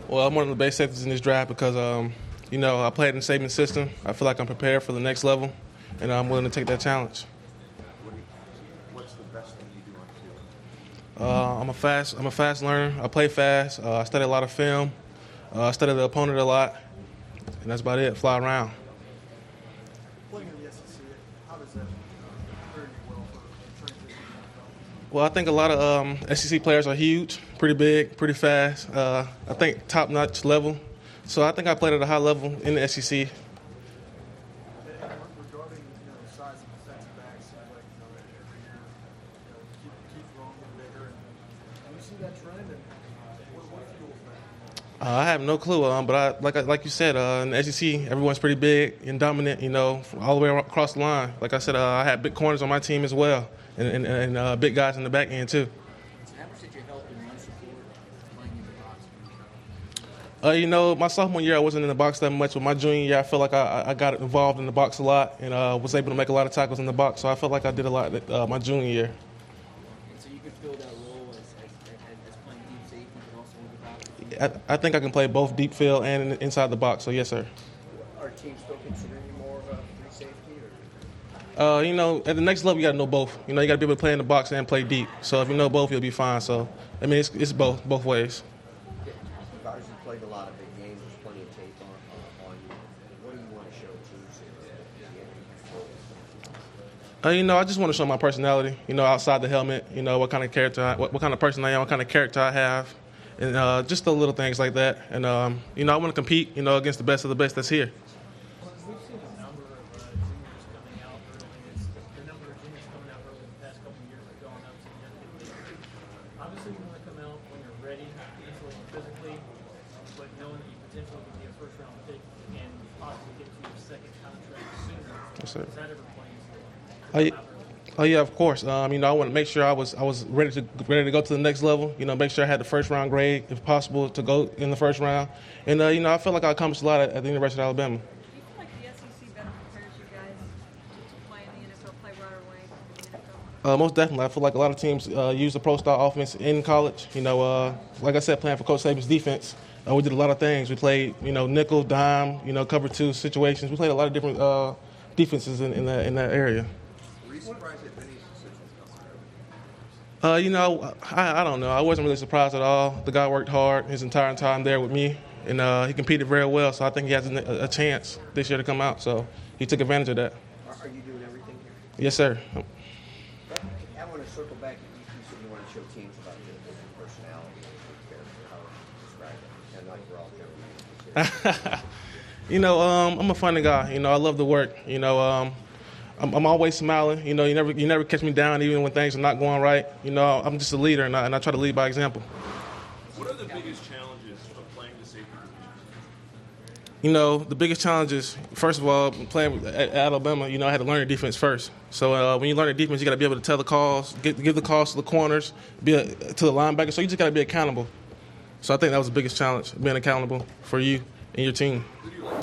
Well, I'm one of the best safeties in this draft because, I played in the Saban system. I feel like I'm prepared for the next level, and I'm willing to take that challenge. What's the best thing you do on the field? I'm a fast learner. I play fast. I study a lot of film. I study the opponent a lot, and that's about it. Fly around. Playing in the SEC, how does that prepare you well for transition to the NFL? Well, I think a lot of SEC players are huge, pretty big, pretty fast. I think top-notch level. So I think I played at a high level in the SEC. And regarding size of defensive backs, seems like every year keep growing bigger. And you see that trend, and what fuels that? I have no clue, but like you said, in the SEC, everyone's pretty big and dominant, all the way across the line. Like I said, I had big corners on my team as well, and big guys in the back end too. How much did you help in run support playing in the box? My sophomore year, I wasn't in the box that much. But my junior year, I felt like I got involved in the box a lot and was able to make a lot of tackles in the box. So I felt like I did a lot my junior year. And so you could fill that role as playing deep safety, but also in the box? I think I can play both deep field and inside the box. So yes, sir. Are teams still considering you more of a free safety? At the next level, you got to know both. You got to be able to play in the box and play deep. So if you know both, you'll be fine. So it's both ways. You've obviously played a lot of big games. There's plenty of tape on you. What do you want to show teams at the end? I just want to show my personality. Outside the helmet. What kind of character, what kind of person I am, what kind of character I have, and just the little things like that. And I want to compete. Against the best of the best that's here. We've seen a number of juniors coming out early. The number of juniors coming out early in the past couple of years have gone up significantly. Obviously, you want to come out when you're ready, mentally and physically, but knowing that you potentially could be a first-round pick and possibly get to your second contract sooner. Yes, sir. Does that ever play into it? Oh yeah, of course. I want to make sure I was ready to go to the next level. Make sure I had the first round grade if possible to go in the first round. And I feel like I accomplished a lot at the University of Alabama. Do you feel like the SEC better prepares you guys to play in the NFL, play right away in the NFL? Most definitely. I feel like a lot of teams use the pro-style offense in college. Like I said, playing for Coach Saban's defense, we did a lot of things. We played, nickel, dime, cover two situations. We played a lot of different defenses in that area. Were you surprised at Vinny's decision to come here? I don't know. I wasn't really surprised at all. The guy worked hard his entire time there with me, and he competed very well. So I think he has a chance this year to come out. So he took advantage of that. Are you doing everything here? Yes, sir. I want to circle back. You said you want to show teams about your personality and your character. How would you describe it? And like we're all gentlemen. I'm a funny guy. I love to work. I'm always smiling. You never catch me down even when things are not going right. I'm just a leader, and I try to lead by example. What are the biggest challenges of playing the safety position? The biggest challenges, first of all, playing at Alabama, I had to learn the defense first. So when you learn the defense, you got to be able to tell the calls, give the calls to the corners, to the linebackers. So you just got to be accountable. So I think that was the biggest challenge, being accountable for you and your team. Who do you like